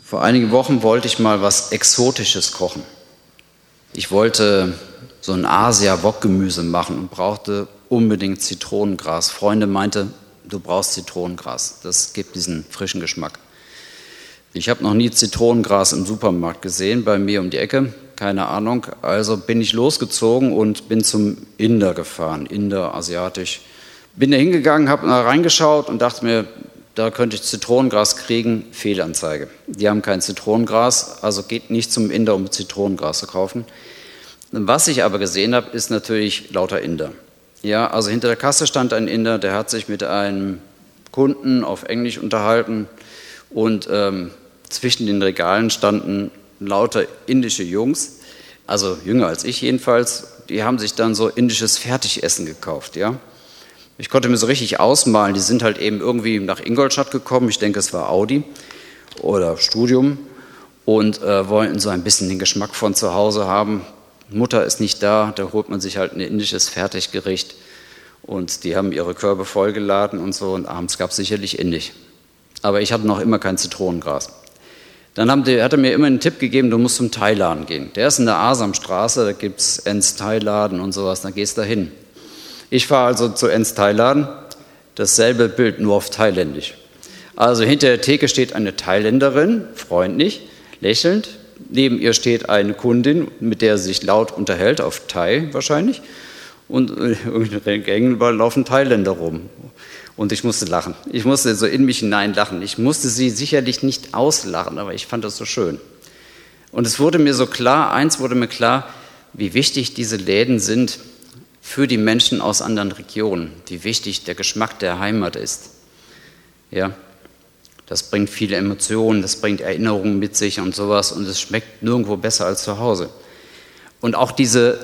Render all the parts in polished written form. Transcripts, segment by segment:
Vor einigen Wochen wollte ich mal was Exotisches kochen. Ich wollte so ein Asia-Wok-Gemüse machen und brauchte unbedingt Zitronengras. Freunde meinte, du brauchst Zitronengras, das gibt diesen frischen Geschmack. Ich habe noch nie Zitronengras im Supermarkt gesehen, bei mir um die Ecke, keine Ahnung. Also bin ich losgezogen und bin zum Inder gefahren, Inder, asiatisch. Bin da hingegangen, habe da reingeschaut und dachte mir, da könnte ich Zitronengras kriegen, Fehlanzeige. Die haben kein Zitronengras, also geht nicht zum Inder, um Zitronengras zu kaufen. Was ich aber gesehen habe, ist natürlich lauter Inder. Ja, also hinter der Kasse stand ein Inder, der hat sich mit einem Kunden auf Englisch unterhalten und zwischen den Regalen standen lauter indische Jungs, also jünger als ich jedenfalls, die haben sich dann so indisches Fertigessen gekauft, ja. Ich konnte mir so richtig ausmalen, die sind halt eben irgendwie nach Ingolstadt gekommen, ich denke, es war Audi oder Studium und wollten so ein bisschen den Geschmack von zu Hause haben. Mutter ist nicht da, da holt man sich halt ein indisches Fertiggericht und die haben ihre Körbe vollgeladen und so und abends gab es sicherlich indisch. Aber ich hatte noch immer kein Zitronengras. Dann hat er mir immer einen Tipp gegeben, du musst zum Thai-Laden gehen. Der ist in der Asamstraße, da gibt es Ens-Thai-Laden und sowas, da gehst du hin. Ich fahre also zu Ens-Thai-Laden, dasselbe Bild, nur auf Thailändisch. Also hinter der Theke steht eine Thailänderin, freundlich, lächelnd. Neben ihr steht eine Kundin, mit der sie sich laut unterhält, auf Thai wahrscheinlich. Und gegenüber laufen Thailänder rum. Und ich musste lachen. Ich musste so in mich hinein lachen. Ich musste sie sicherlich nicht auslachen, aber ich fand das so schön. Und es wurde mir so klar, eins wurde mir klar, wie wichtig diese Läden sind für die Menschen aus anderen Regionen, wie wichtig der Geschmack der Heimat ist. Ja, das bringt viele Emotionen, das bringt Erinnerungen mit sich und sowas und es schmeckt nirgendwo besser als zu Hause. Und auch dieser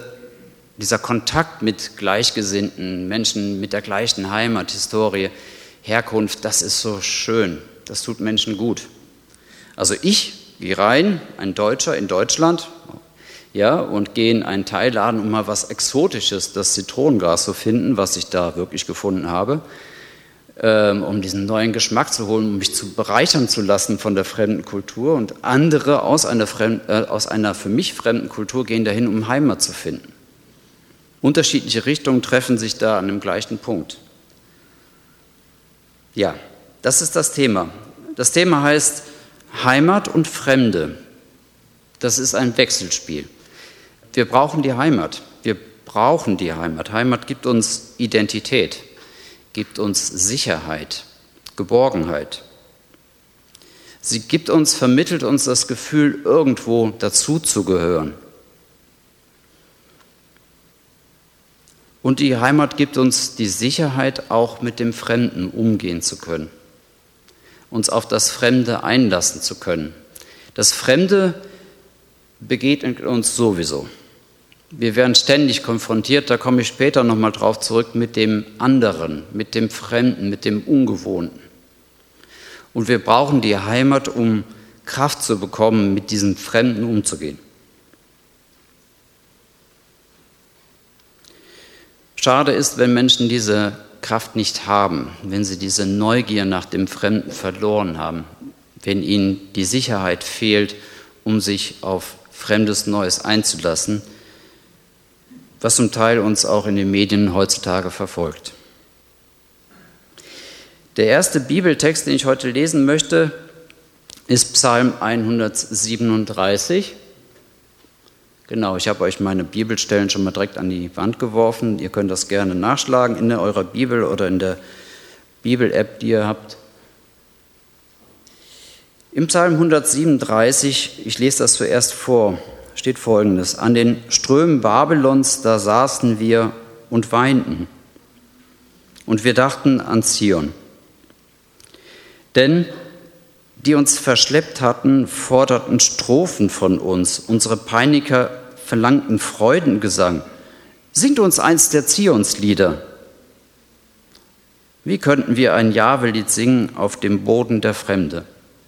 Kontakt mit gleichgesinnten Menschen, mit der gleichen Heimat, Historie, Herkunft, das ist so schön, das tut Menschen gut. Also ich gehe rein, ein Deutscher in Deutschland, ja, und gehe in einen Thai-Laden, um mal was Exotisches, das Zitronengras zu finden, was ich da wirklich gefunden habe, um diesen neuen Geschmack zu holen, um mich zu bereichern zu lassen von der fremden Kultur. Und andere aus einer für mich fremden Kultur gehen dahin, um Heimat zu finden. Unterschiedliche Richtungen treffen sich da an dem gleichen Punkt. Ja, das ist das Thema. Das Thema heißt Heimat und Fremde. Das ist ein Wechselspiel. Wir brauchen die Heimat. Wir brauchen die Heimat. Heimat gibt uns Identität, gibt uns Sicherheit, Geborgenheit. Sie vermittelt uns das Gefühl, irgendwo dazuzugehören. Und die Heimat gibt uns die Sicherheit, auch mit dem Fremden umgehen zu können, uns auf das Fremde einlassen zu können. Das Fremde begegnet uns sowieso. Wir werden ständig konfrontiert, da komme ich später nochmal drauf zurück, mit dem anderen, mit dem Fremden, mit dem Ungewohnten. Und wir brauchen die Heimat, um Kraft zu bekommen, mit diesem Fremden umzugehen. Schade ist, wenn Menschen diese Kraft nicht haben, wenn sie diese Neugier nach dem Fremden verloren haben, wenn ihnen die Sicherheit fehlt, um sich auf Fremdes Neues einzulassen, was zum Teil uns auch in den Medien heutzutage verfolgt. Der erste Bibeltext, den ich heute lesen möchte, ist Psalm 137. Genau, ich habe euch meine Bibelstellen schon mal direkt an die Wand geworfen. Ihr könnt das gerne nachschlagen in eurer Bibel oder in der Bibel-App, die ihr habt. Im Psalm 137, ich lese das zuerst vor, steht Folgendes: An den Strömen Babylons, da saßen wir und weinten. Und wir dachten an Zion. Denn die uns verschleppt hatten, forderten Strophen von uns. Unsere Peiniger verlangten Freudengesang. Singt uns eins der Zionslieder. Wie könnten wir ein Jahwe-Lied singen auf dem Boden der Fremde?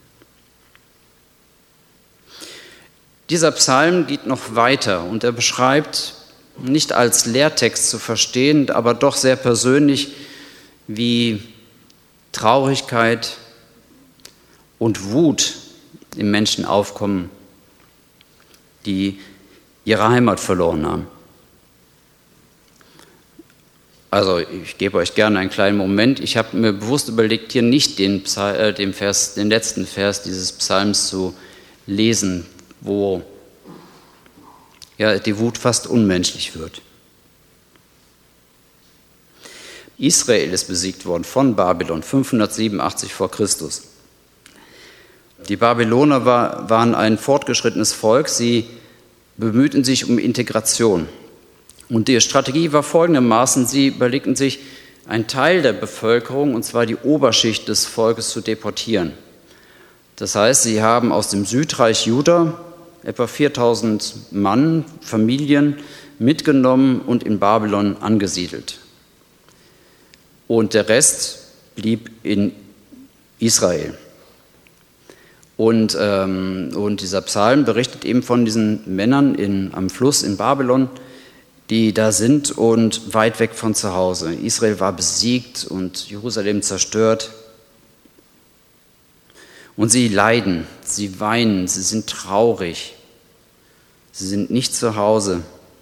Dieser Psalm geht noch weiter und er beschreibt, nicht als Lehrtext zu verstehen, aber doch sehr persönlich, wie Traurigkeit und Wut im Menschen aufkommen, die ihre Heimat verloren haben. Also ich gebe euch gerne einen kleinen Moment. Ich habe mir bewusst überlegt, hier nicht den letzten Vers dieses Psalms zu lesen, wo ja, die Wut fast unmenschlich wird. Israel ist besiegt worden von Babylon 587 vor Christus. Die Babyloner waren ein fortgeschrittenes Volk. Sie bemühten sich um Integration. Und die Strategie war folgendermaßen: Sie überlegten sich, einen Teil der Bevölkerung, und zwar die Oberschicht des Volkes, zu deportieren. Das heißt, sie haben aus dem Südreich Juda etwa 4000 Mann, Familien mitgenommen und in Babylon angesiedelt. Und der Rest blieb in Israel. Und dieser Psalm berichtet eben von diesen Männern am Fluss in Babylon, die da sind und weit weg von zu Hause. Israel war besiegt und Jerusalem zerstört. Und sie leiden, sie weinen, sie sind traurig, sie sind nicht zu Hause.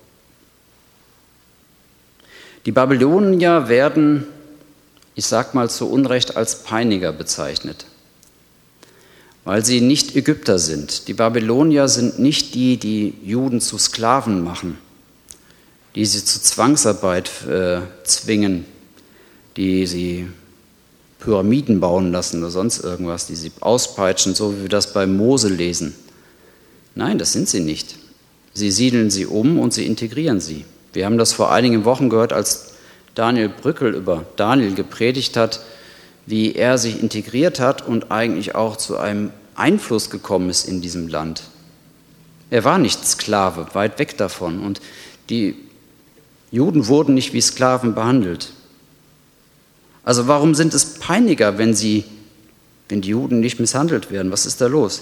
Die Babylonier werden, ich sag mal zu Unrecht, als Peiniger bezeichnet, weil sie nicht Ägypter sind. Die Babylonier sind nicht die, die Juden zu Sklaven machen, die sie zu Zwangsarbeit zwingen, die sie Pyramiden bauen lassen oder sonst irgendwas, die sie auspeitschen, so wie wir das bei Mose lesen. Nein, das sind sie nicht. Sie siedeln sie um und sie integrieren sie. Wir haben das vor einigen Wochen gehört, als Daniel Brückel über Daniel gepredigt hat, wie er sich integriert hat und eigentlich auch zu einem Einfluss gekommen ist in diesem Land. Er war nicht Sklave, weit weg davon. Und die Juden wurden nicht wie Sklaven behandelt. Also warum sind es Peiniger, wenn die Juden nicht misshandelt werden? Was ist da los?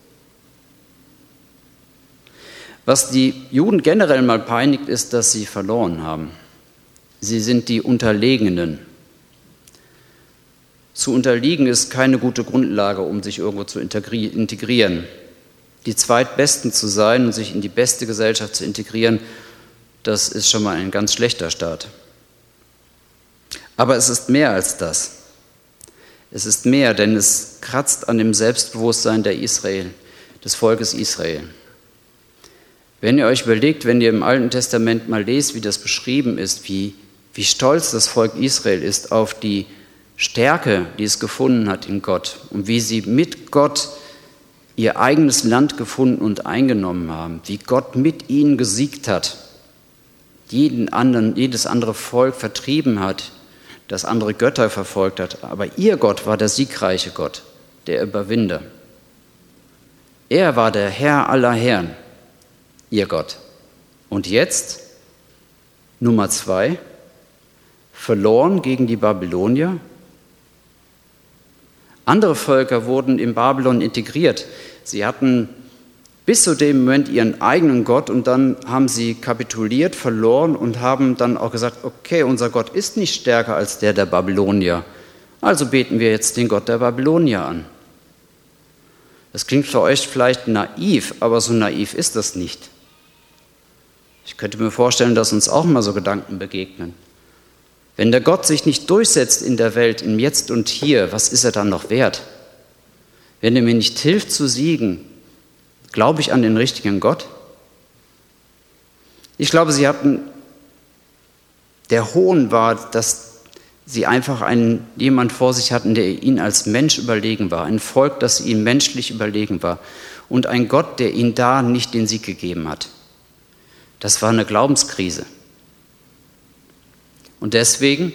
Was die Juden generell mal peinigt, ist, dass sie verloren haben. Sie sind die Unterlegenen. Zu unterliegen ist keine gute Grundlage, um sich irgendwo zu integrieren. Die Zweitbesten zu sein und sich in die beste Gesellschaft zu integrieren, das ist schon mal ein ganz schlechter Start. Aber es ist mehr als das. Es ist mehr, denn es kratzt an dem Selbstbewusstsein des Volkes Israel. Wenn ihr euch überlegt, wenn ihr im Alten Testament mal lest, wie das beschrieben ist, wie stolz das Volk Israel ist auf die Stärke, die es gefunden hat in Gott und wie sie mit Gott ihr eigenes Land gefunden und eingenommen haben, wie Gott mit ihnen gesiegt hat, jedes andere Volk vertrieben hat, das andere Götter verfolgt hat. Aber ihr Gott war der siegreiche Gott, der Überwinder. Er war der Herr aller Herren, ihr Gott. Und jetzt, Nummer 2, verloren gegen die Babylonier. Andere Völker wurden in Babylon integriert. Sie hatten bis zu dem Moment ihren eigenen Gott und dann haben sie kapituliert, verloren und haben dann auch gesagt, okay, unser Gott ist nicht stärker als der Babylonier, also beten wir jetzt den Gott der Babylonier an. Das klingt für euch vielleicht naiv, aber so naiv ist das nicht. Ich könnte mir vorstellen, dass uns auch mal so Gedanken begegnen. Wenn der Gott sich nicht durchsetzt in der Welt, im Jetzt und Hier, was ist er dann noch wert? Wenn er mir nicht hilft zu siegen, glaube ich an den richtigen Gott? Ich glaube, der Hohn war, dass sie einfach jemand vor sich hatten, der ihnen als Mensch überlegen war, ein Volk, das ihnen menschlich überlegen war und ein Gott, der ihnen da nicht den Sieg gegeben hat. Das war eine Glaubenskrise. Und deswegen,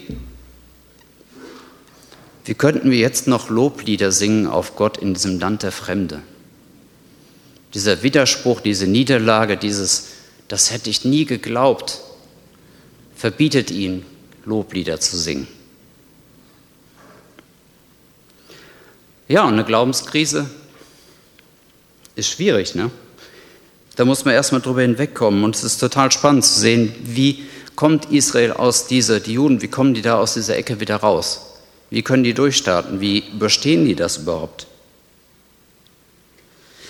wie könnten wir jetzt noch Loblieder singen auf Gott in diesem Land der Fremde? Dieser Widerspruch, diese Niederlage, das hätte ich nie geglaubt, verbietet ihn, Loblieder zu singen. Ja, und eine Glaubenskrise ist schwierig, ne? Da muss man erstmal drüber hinwegkommen. Und es ist total spannend zu sehen, wie kommt Israel die Juden, wie kommen die da aus dieser Ecke wieder raus? Wie können die durchstarten? Wie überstehen die das überhaupt?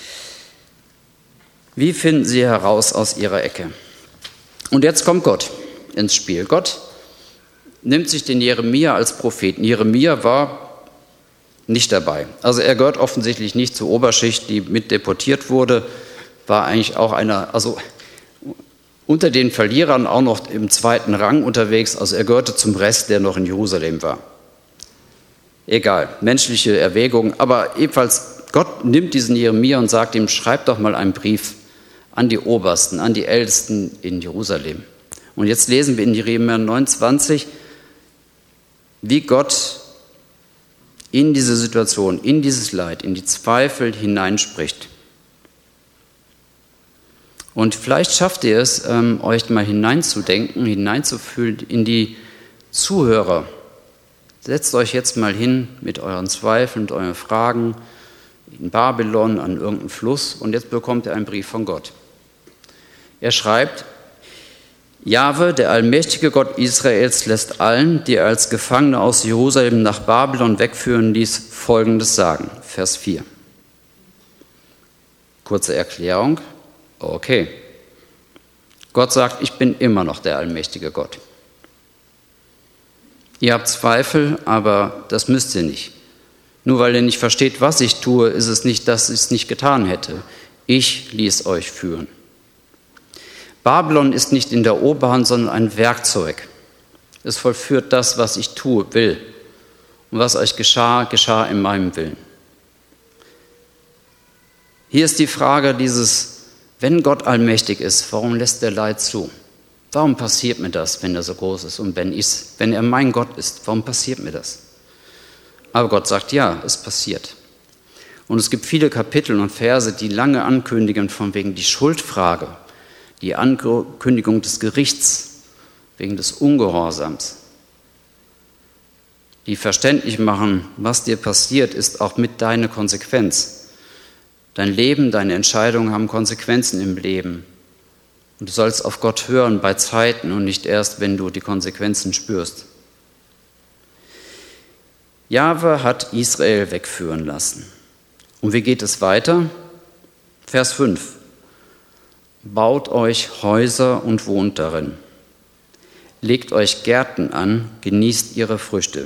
Wie finden sie heraus aus ihrer Ecke? Und jetzt kommt Gott ins Spiel. Gott nimmt sich den Jeremia als Propheten. Jeremia war nicht dabei. Also er gehört offensichtlich nicht zur Oberschicht, die mit deportiert wurde, war eigentlich auch einer, also unter den Verlierern auch noch im zweiten Rang unterwegs. Also er gehörte zum Rest, der noch in Jerusalem war. Egal, menschliche Erwägungen. Aber ebenfalls, Gott nimmt diesen Jeremia und sagt ihm, schreib doch mal einen Brief an die Obersten, an die Ältesten in Jerusalem. Und jetzt lesen wir in Jeremia 29, wie Gott in diese Situation, in dieses Leid, in die Zweifel hineinspricht. Und vielleicht schafft ihr es, euch mal hineinzudenken, hineinzufühlen in die Zuhörer. Setzt euch jetzt mal hin mit euren Zweifeln, mit euren Fragen in Babylon an irgendeinem Fluss und jetzt bekommt ihr einen Brief von Gott. Er schreibt, Jahwe, der allmächtige Gott Israels, lässt allen, die er als Gefangene aus Jerusalem nach Babylon wegführen ließ, Folgendes sagen. Vers 4. Kurze Erklärung. Okay. Gott sagt, ich bin immer noch der allmächtige Gott. Ihr habt Zweifel, aber das müsst ihr nicht. Nur weil ihr nicht versteht, was ich tue, ist es nicht, dass ich es nicht getan hätte. Ich ließ euch führen. Babylon ist nicht in der Oberhand, sondern ein Werkzeug. Es vollführt das, was ich tue, will. Und was euch geschah, geschah in meinem Willen. Hier ist die Frage dieses, wenn Gott allmächtig ist, warum lässt er Leid zu? Warum passiert mir das, wenn er so groß ist? Und wenn er mein Gott ist, warum passiert mir das? Aber Gott sagt, ja, es passiert. Und es gibt viele Kapitel und Verse, die lange ankündigen, von wegen die Schuldfrage, die Ankündigung des Gerichts, wegen des Ungehorsams, die verständlich machen, was dir passiert, ist auch mit deiner Konsequenz. Dein Leben, deine Entscheidungen haben Konsequenzen im Leben. Und du sollst auf Gott hören bei Zeiten und nicht erst, wenn du die Konsequenzen spürst. Jahwe hat Israel wegführen lassen. Und wie geht es weiter? Vers 5. Baut euch Häuser und wohnt darin. Legt euch Gärten an, genießt ihre Früchte.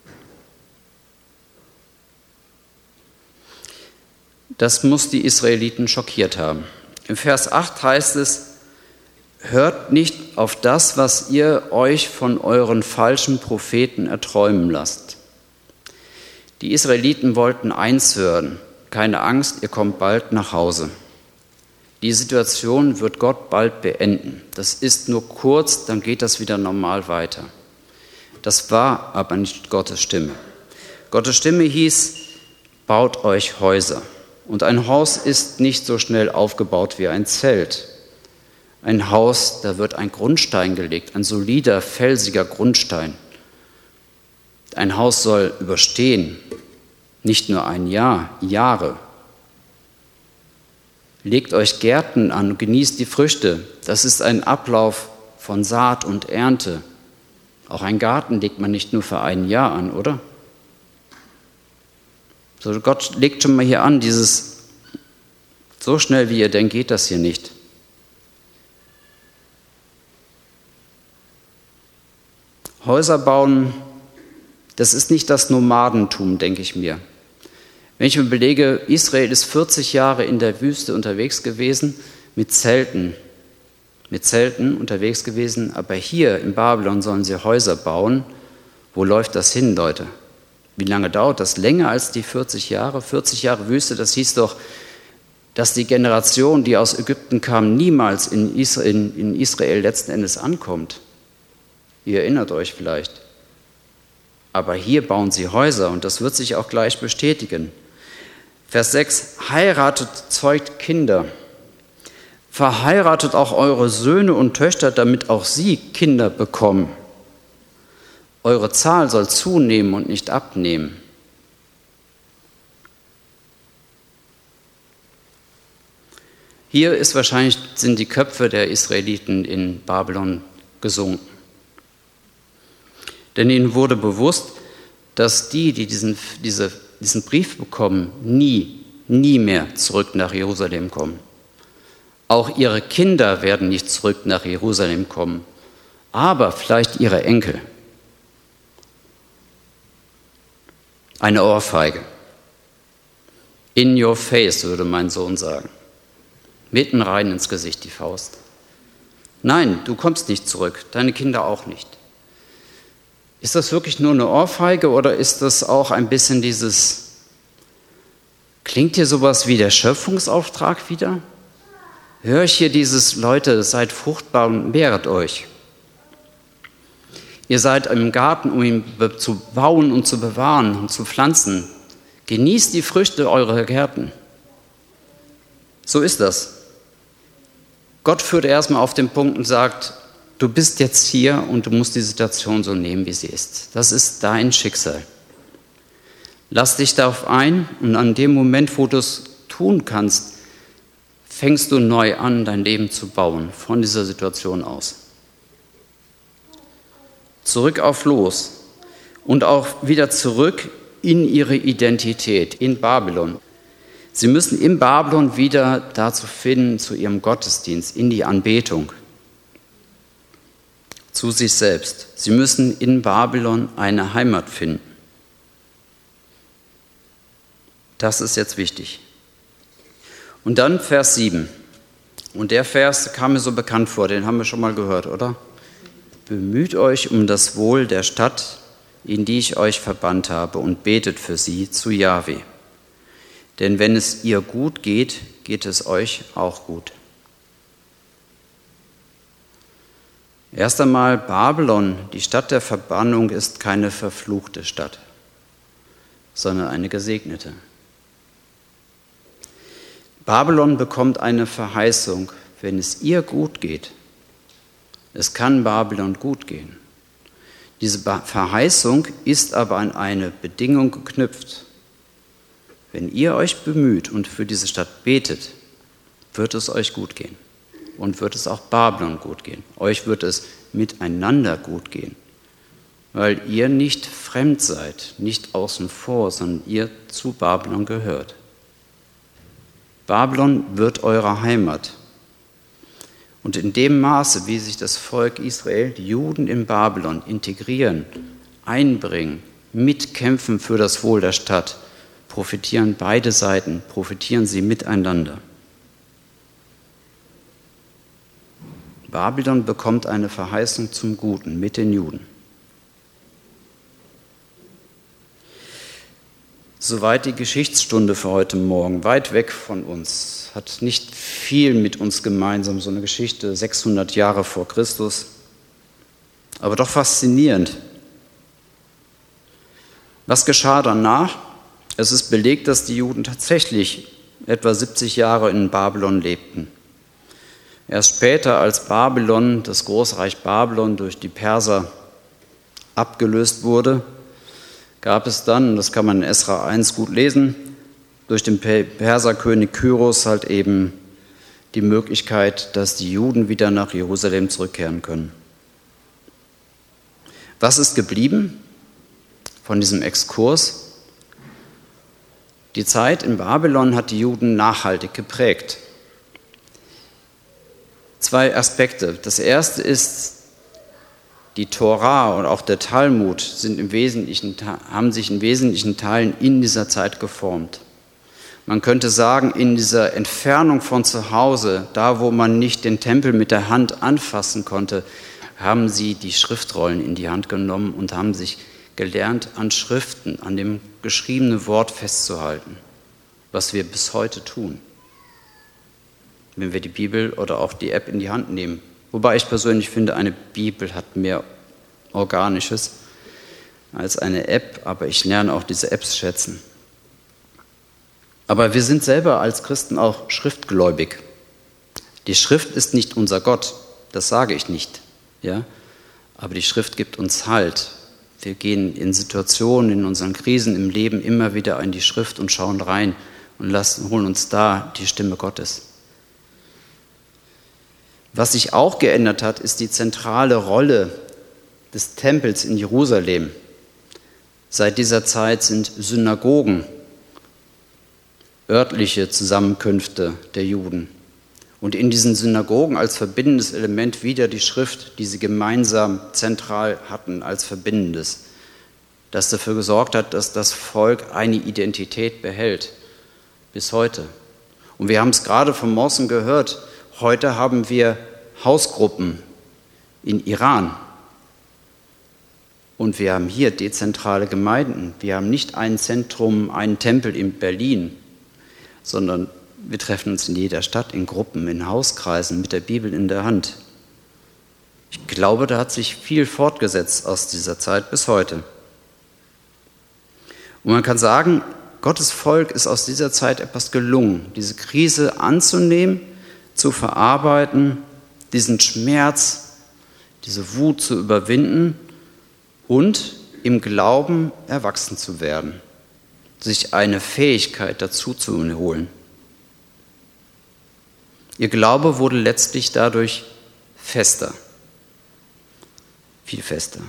Das muss die Israeliten schockiert haben. Im Vers 8 heißt es, hört nicht auf das, was ihr euch von euren falschen Propheten erträumen lasst. Die Israeliten wollten eins hören, keine Angst, ihr kommt bald nach Hause. Die Situation wird Gott bald beenden. Das ist nur kurz, dann geht das wieder normal weiter. Das war aber nicht Gottes Stimme. Gottes Stimme hieß, baut euch Häuser. Und ein Haus ist nicht so schnell aufgebaut wie ein Zelt. Ein Haus, da wird ein Grundstein gelegt, ein solider, felsiger Grundstein. Ein Haus soll überstehen, nicht nur ein Jahr, Jahre. Legt euch Gärten an und genießt die Früchte. Das ist ein Ablauf von Saat und Ernte. Auch einen Garten legt man nicht nur für ein Jahr an, oder? So, Gott legt schon mal hier an, dieses, so schnell wie ihr denkt, geht das hier nicht. Häuser bauen, das ist nicht das Nomadentum, denke ich mir. Wenn ich mir überlege, Israel ist 40 Jahre in der Wüste unterwegs gewesen, mit Zelten unterwegs gewesen, aber hier in Babylon sollen sie Häuser bauen. Wo läuft das hin, Leute? Wie lange dauert das? Länger als die 40 Jahre? 40 Jahre Wüste, das hieß doch, dass die Generation, die aus Ägypten kam, niemals in Israel letzten Endes ankommt. Ihr erinnert euch vielleicht. Aber hier bauen sie Häuser und das wird sich auch gleich bestätigen. Vers 6, heiratet, zeugt Kinder. Verheiratet auch eure Söhne und Töchter, damit auch sie Kinder bekommen. Eure Zahl soll zunehmen und nicht abnehmen. Hier sind die Köpfe der Israeliten in Babylon gesunken. Denn ihnen wurde bewusst, dass die diesen Brief bekommen, nie mehr zurück nach Jerusalem kommen. Auch ihre Kinder werden nicht zurück nach Jerusalem kommen, aber vielleicht ihre Enkel. Eine Ohrfeige. In your face, würde mein Sohn sagen. Mitten rein ins Gesicht die Faust. Nein, du kommst nicht zurück, deine Kinder auch nicht. Ist das wirklich nur eine Ohrfeige oder ist das auch ein bisschen klingt hier sowas wie der Schöpfungsauftrag wieder? Höre ich hier Leute, seid fruchtbar und mehret euch. Ihr seid im Garten, um ihn zu bauen und zu bewahren und zu pflanzen. Genießt die Früchte eurer Gärten. So ist das. Gott führt erstmal auf den Punkt und sagt, du bist jetzt hier und du musst die Situation so nehmen, wie sie ist. Das ist dein Schicksal. Lass dich darauf ein und an dem Moment, wo du es tun kannst, fängst du neu an, dein Leben zu bauen, von dieser Situation aus. Zurück auf Los und auch wieder zurück in ihre Identität, in Babylon. Sie müssen in Babylon wieder dazu finden, zu ihrem Gottesdienst, in die Anbetung, zu sich selbst. Sie müssen in Babylon eine Heimat finden. Das ist jetzt wichtig. Und dann Vers 7. Und der Vers kam mir so bekannt vor, den haben wir schon mal gehört, oder? Bemüht euch um das Wohl der Stadt, in die ich euch verbannt habe, und betet für sie zu Jahwe. Denn wenn es ihr gut geht, geht es euch auch gut. Erst einmal, Babylon, die Stadt der Verbannung, ist keine verfluchte Stadt, sondern eine gesegnete. Babylon bekommt eine Verheißung, wenn es ihr gut geht. Es kann Babylon gut gehen. Diese Verheißung ist aber an eine Bedingung geknüpft. Wenn ihr euch bemüht und für diese Stadt betet, wird es euch gut gehen. Und wird es auch Babylon gut gehen. Euch wird es miteinander gut gehen. Weil ihr nicht fremd seid, nicht außen vor, sondern ihr zu Babylon gehört. Babylon wird eure Heimat. Und in dem Maße, wie sich das Volk Israel, die Juden in Babylon integrieren, einbringen, mitkämpfen für das Wohl der Stadt, profitieren beide Seiten, profitieren sie miteinander. Babylon bekommt eine Verheißung zum Guten mit den Juden. Soweit die Geschichtsstunde für heute Morgen, weit weg von uns, hat nicht viel mit uns gemeinsam, so eine Geschichte 600 Jahre vor Christus, aber doch faszinierend. Was geschah danach? Es ist belegt, dass die Juden tatsächlich etwa 70 Jahre in Babylon lebten. Erst später, als Babylon, das Großreich Babylon, durch die Perser abgelöst wurde, gab es dann, das kann man in Esra 1 gut lesen, durch den Perserkönig Kyros halt eben die Möglichkeit, dass die Juden wieder nach Jerusalem zurückkehren können. Was ist geblieben von diesem Exkurs? Die Zeit in Babylon hat die Juden nachhaltig geprägt. Zwei Aspekte. Das erste ist, die Tora und auch der Talmud haben sich in wesentlichen Teilen in dieser Zeit geformt. Man könnte sagen, in dieser Entfernung von zu Hause, da wo man nicht den Tempel mit der Hand anfassen konnte, haben sie die Schriftrollen in die Hand genommen und haben sich gelernt, an Schriften, an dem geschriebenen Wort festzuhalten, was wir bis heute tun, wenn wir die Bibel oder auch die App in die Hand nehmen. Wobei ich persönlich finde, eine Bibel hat mehr Organisches als eine App, aber ich lerne auch diese Apps schätzen. Aber wir sind selber als Christen auch schriftgläubig. Die Schrift ist nicht unser Gott, das sage ich nicht, ja? Aber die Schrift gibt uns Halt. Wir gehen in Situationen, in unseren Krisen im Leben immer wieder in die Schrift und schauen rein und holen uns da die Stimme Gottes. Was sich auch geändert hat, ist die zentrale Rolle des Tempels in Jerusalem. Seit dieser Zeit sind Synagogen örtliche Zusammenkünfte der Juden. und in diesen Synagogen als verbindendes Element wieder die Schrift, die sie gemeinsam zentral hatten, als verbindendes, das dafür gesorgt hat, dass das Volk eine Identität behält, bis heute. Und wir haben es gerade von Morsen gehört, heute haben wir Hausgruppen in Iran. Und wir haben hier dezentrale Gemeinden. Wir haben nicht ein Zentrum, einen Tempel in Berlin, sondern wir treffen uns in jeder Stadt, in Gruppen, in Hauskreisen, mit der Bibel in der Hand. Ich glaube, da hat sich viel fortgesetzt aus dieser Zeit bis heute. Und man kann sagen, Gottes Volk ist aus dieser Zeit etwas gelungen, diese Krise anzunehmen, zu verarbeiten, diesen Schmerz, diese Wut zu überwinden und im Glauben erwachsen zu werden, sich eine Fähigkeit dazu zu holen. Ihr Glaube wurde letztlich dadurch fester, viel fester.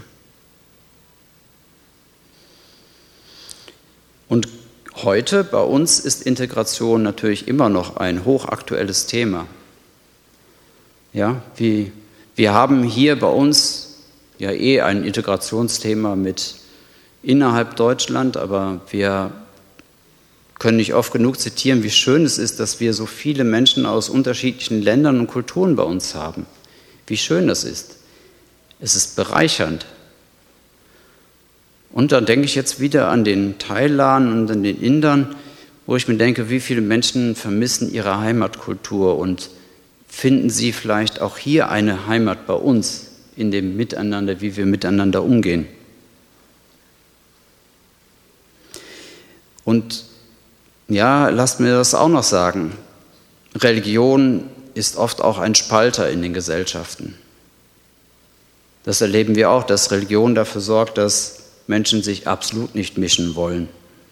Und heute bei uns ist Integration natürlich immer noch ein hochaktuelles Thema. Ja, wir haben hier bei uns ja ein Integrationsthema mit innerhalb Deutschland, aber wir können nicht oft genug zitieren, wie schön es ist, dass wir so viele Menschen aus unterschiedlichen Ländern und Kulturen bei uns haben. Wie schön das ist. Es ist bereichernd. Und dann denke ich jetzt wieder an den Thailand und an den Indern, wo ich mir denke, wie viele Menschen vermissen ihre Heimatkultur und finden sie vielleicht auch hier eine Heimat bei uns in dem Miteinander, wie wir miteinander umgehen. Und ja, lasst mir das auch noch sagen. Religion ist oft auch ein Spalter in den Gesellschaften. Das erleben wir auch, dass Religion dafür sorgt, dass Menschen sich absolut nicht mischen wollen.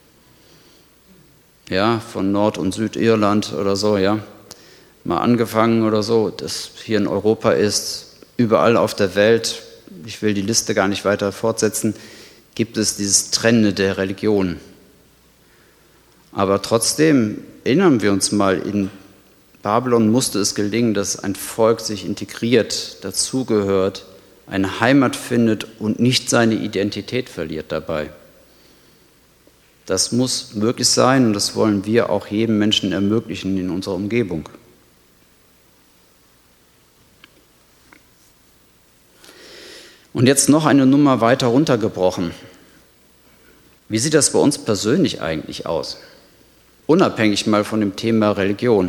Ja, von Nord- und Südirland oder so, ja. Mal angefangen oder so, das hier in Europa ist, überall auf der Welt, ich will die Liste gar nicht weiter fortsetzen, gibt es dieses Trennen der Religion. Aber trotzdem erinnern wir uns mal, in Babylon musste es gelingen, dass ein Volk sich integriert, dazugehört, eine Heimat findet und nicht seine Identität verliert dabei. Das muss möglich sein und das wollen wir auch jedem Menschen ermöglichen in unserer Umgebung. Und jetzt noch eine Nummer weiter runtergebrochen. Wie sieht das bei uns persönlich eigentlich aus? Unabhängig mal von dem Thema Religion.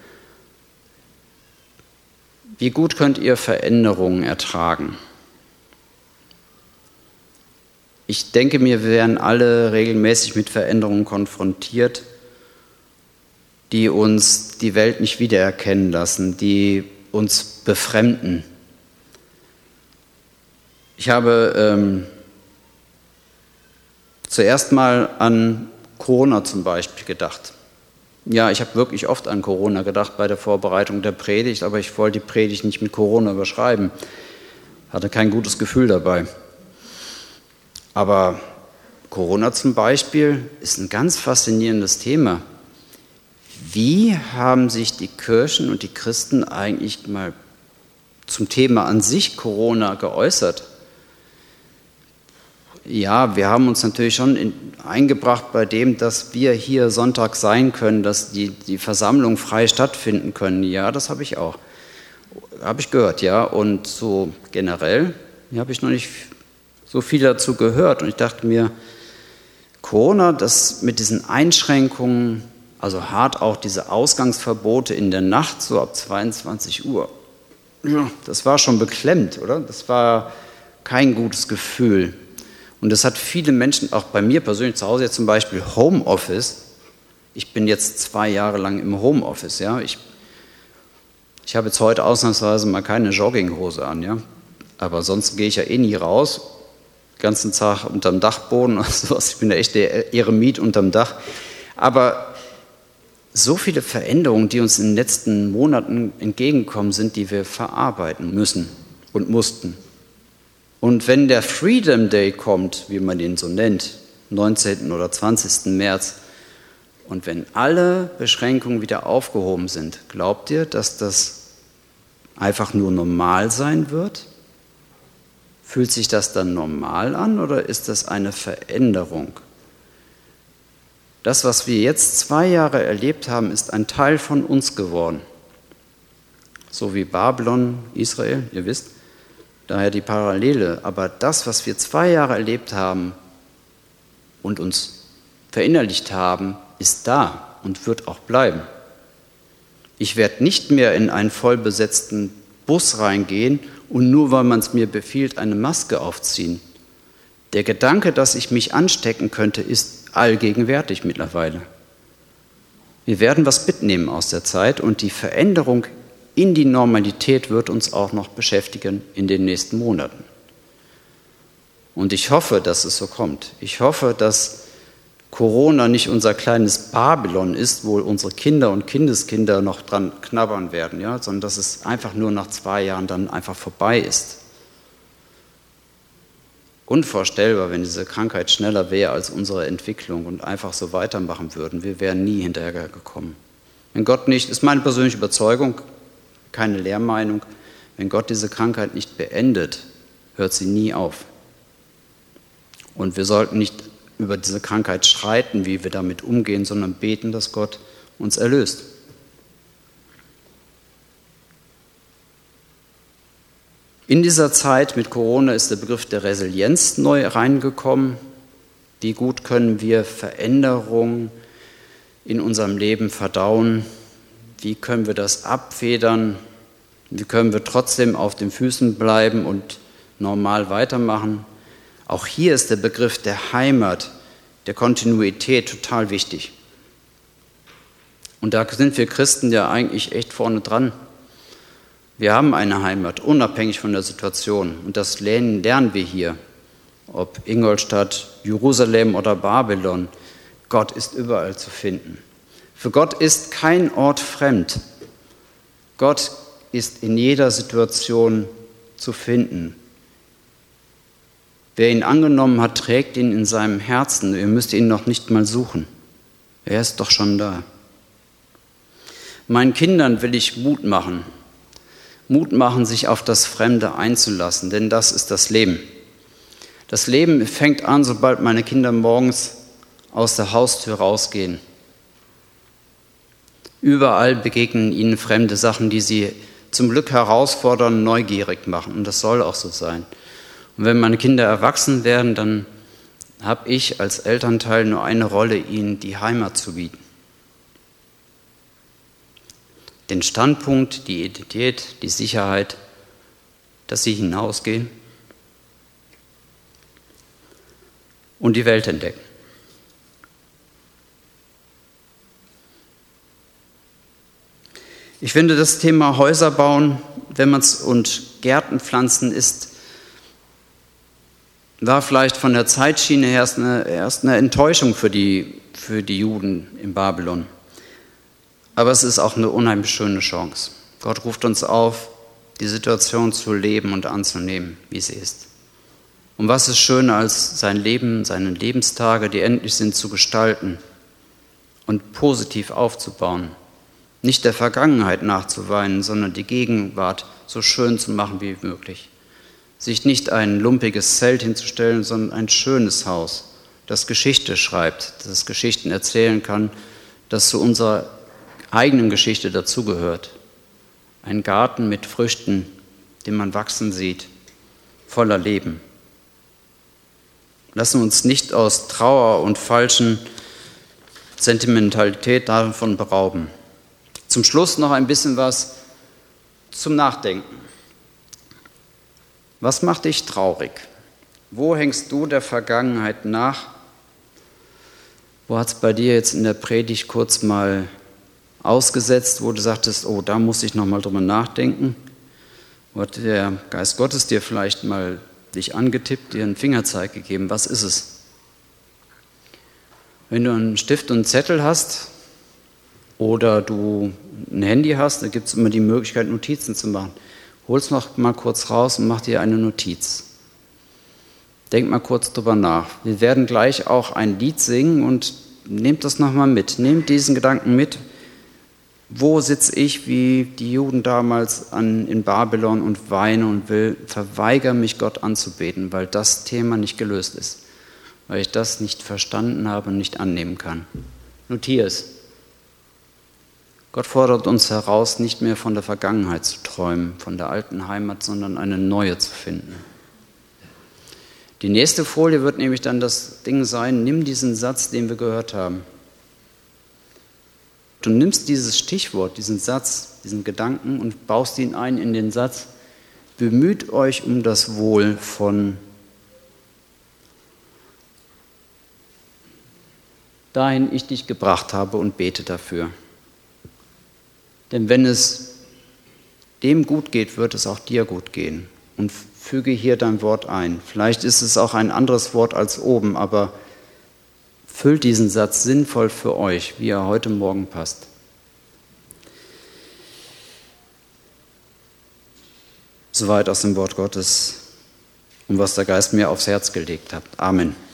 Wie gut könnt ihr Veränderungen ertragen? Ich denke mir, wir werden alle regelmäßig mit Veränderungen konfrontiert, die uns die Welt nicht wiedererkennen lassen, die uns befremden. Ich habe zuerst mal an Corona zum Beispiel gedacht. Ja, ich habe wirklich oft an Corona gedacht bei der Vorbereitung der Predigt, aber ich wollte die Predigt nicht mit Corona überschreiben. Hatte kein gutes Gefühl dabei. Aber Corona zum Beispiel ist ein ganz faszinierendes Thema. Wie haben sich die Kirchen und die Christen eigentlich mal zum Thema an sich Corona geäußert? Ja, wir haben uns natürlich schon eingebracht bei dem, dass wir hier Sonntag sein können, dass die Versammlungen frei stattfinden können. Ja, das habe ich auch. Habe ich gehört, ja. Und so generell habe ich noch nicht so viel dazu gehört. Und ich dachte mir, Corona, das mit diesen Einschränkungen, also hart auch diese Ausgangsverbote in der Nacht, so ab 22 Uhr, ja, das war schon beklemmt, oder? Das war kein gutes Gefühl. Und das hat viele Menschen, auch bei mir persönlich zu Hause jetzt zum Beispiel Homeoffice. Ich bin jetzt 2 Jahre lang im Homeoffice. Ja? Ich habe jetzt heute ausnahmsweise mal keine Jogginghose an. Ja? Aber sonst gehe ich ja eh nie raus. Den ganzen Tag unterm Dachboden oder sowas. Ich bin ja echt der Eremit unterm Dach. Aber so viele Veränderungen, die uns in den letzten Monaten entgegengekommen sind, die wir verarbeiten müssen und mussten. Und wenn der Freedom Day kommt, wie man den so nennt, 19. oder 20. März, Und wenn alle Beschränkungen wieder aufgehoben sind, glaubt ihr, dass das einfach nur normal sein wird? Fühlt sich das dann normal an oder ist das eine Veränderung? Das, was wir jetzt 2 Jahre erlebt haben, ist ein Teil von uns geworden. So wie Babylon, Israel, ihr wisst, daher die Parallele. Aber das, was wir 2 Jahre erlebt haben und uns verinnerlicht haben, ist da und wird auch bleiben. Ich werde nicht mehr in einen vollbesetzten Bus reingehen und nur weil man es mir befiehlt, eine Maske aufziehen. Der Gedanke, dass ich mich anstecken könnte, ist allgegenwärtig mittlerweile. Wir werden was mitnehmen aus der Zeit und die Veränderung in die Normalität wird uns auch noch beschäftigen in den nächsten Monaten. Und ich hoffe, dass es so kommt. Ich hoffe, dass Corona nicht unser kleines Babylon ist, wo unsere Kinder und Kindeskinder noch dran knabbern werden, ja, sondern dass es einfach nur nach 2 Jahren dann einfach vorbei ist. Unvorstellbar, wenn diese Krankheit schneller wäre als unsere Entwicklung und einfach so weitermachen würden. Wir wären nie hinterhergekommen. Wenn Gott nicht, ist meine persönliche Überzeugung, keine Lehrmeinung, wenn Gott diese Krankheit nicht beendet, hört sie nie auf. Und wir sollten nicht über diese Krankheit streiten, wie wir damit umgehen, sondern beten, dass Gott uns erlöst. In dieser Zeit mit Corona ist der Begriff der Resilienz neu reingekommen. Wie gut können wir Veränderungen in unserem Leben verdauen? Wie können wir das abfedern? Wie können wir trotzdem auf den Füßen bleiben und normal weitermachen? Auch hier ist der Begriff der Heimat, der Kontinuität total wichtig. Und da sind wir Christen ja eigentlich echt vorne dran. Wir haben eine Heimat, unabhängig von der Situation. Und das lernen wir hier, ob Ingolstadt, Jerusalem oder Babylon. Gott ist überall zu finden. Für Gott ist kein Ort fremd. Gott ist in jeder Situation zu finden. Wer ihn angenommen hat, trägt ihn in seinem Herzen. Ihr müsst ihn noch nicht mal suchen. Er ist doch schon da. Meinen Kindern will ich Mut machen. Mut machen, sich auf das Fremde einzulassen, denn das ist das Leben. Das Leben fängt an, sobald meine Kinder morgens aus der Haustür rausgehen. Überall begegnen ihnen fremde Sachen, die sie zum Glück herausfordern, neugierig machen. Und das soll auch so sein. Und wenn meine Kinder erwachsen werden, dann habe ich als Elternteil nur eine Rolle, ihnen die Heimat zu bieten. Den Standpunkt, die Identität, die Sicherheit, dass sie hinausgehen und die Welt entdecken. Ich finde, das Thema Häuser bauen, wenn man es und Gärten pflanzen war vielleicht von der Zeitschiene her erst eine Enttäuschung für die Juden in Babylon. Aber es ist auch eine unheimlich schöne Chance. Gott ruft uns auf, die Situation zu leben und anzunehmen, wie sie ist. Und was ist schöner als sein Leben, seine Lebenstage, die endlich sind, zu gestalten und positiv aufzubauen. Nicht der Vergangenheit nachzuweinen, sondern die Gegenwart so schön zu machen wie möglich. Sich nicht ein lumpiges Zelt hinzustellen, sondern ein schönes Haus, das Geschichte schreibt, das Geschichten erzählen kann, das zu unserer eigenen Geschichte dazugehört. Ein Garten mit Früchten, den man wachsen sieht, voller Leben. Lassen wir uns nicht aus Trauer und falschen Sentimentalität davon berauben. Zum Schluss noch ein bisschen was zum Nachdenken. Was macht dich traurig? Wo hängst du der Vergangenheit nach? Wo hat es bei dir jetzt in der Predigt kurz mal ausgesetzt, wo du sagtest, oh, da muss ich noch mal drüber nachdenken? Wo hat der Geist Gottes dir vielleicht mal dich angetippt, dir einen Fingerzeig gegeben? Was ist es? Wenn du einen Stift und einen Zettel hast oder du ein Handy hast, da gibt es immer die Möglichkeit, Notizen zu machen. Hol's noch mal kurz raus und mach dir eine Notiz. Denk mal kurz drüber nach. Wir werden gleich auch ein Lied singen und nehmt das nochmal mit. Nehmt diesen Gedanken mit. Wo sitze ich, wie die Juden damals in Babylon und weine und verweigere mich, Gott anzubeten, weil das Thema nicht gelöst ist, weil ich das nicht verstanden habe und nicht annehmen kann. Notiere es. Gott fordert uns heraus, nicht mehr von der Vergangenheit zu träumen, von der alten Heimat, sondern eine neue zu finden. Die nächste Folie wird nämlich dann das Ding sein, nimm diesen Satz, den wir gehört haben. Du nimmst dieses Stichwort, diesen Satz, diesen Gedanken und baust ihn ein in den Satz, bemüht euch um das Wohl von dahin ich dich gebracht habe und bete dafür. Denn wenn es dem gut geht, wird es auch dir gut gehen. Und füge hier dein Wort ein. Vielleicht ist es auch ein anderes Wort als oben, aber füllt diesen Satz sinnvoll für euch, wie er heute Morgen passt. Soweit aus dem Wort Gottes und was der Geist mir aufs Herz gelegt hat. Amen.